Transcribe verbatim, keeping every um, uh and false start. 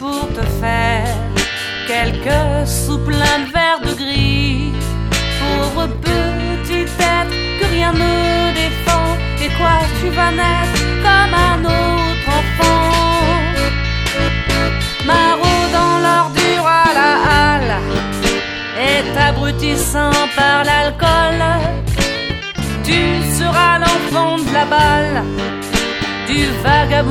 pour te faire quelques sous pleins de verre de gris. Pauvre petit être que rien ne défend, et toi tu vas naître comme un autre enfant. Maraud dans l'ordure à la halle, et abrutissant par l'alcool, tu seras l'enfant de la balle, du vagabond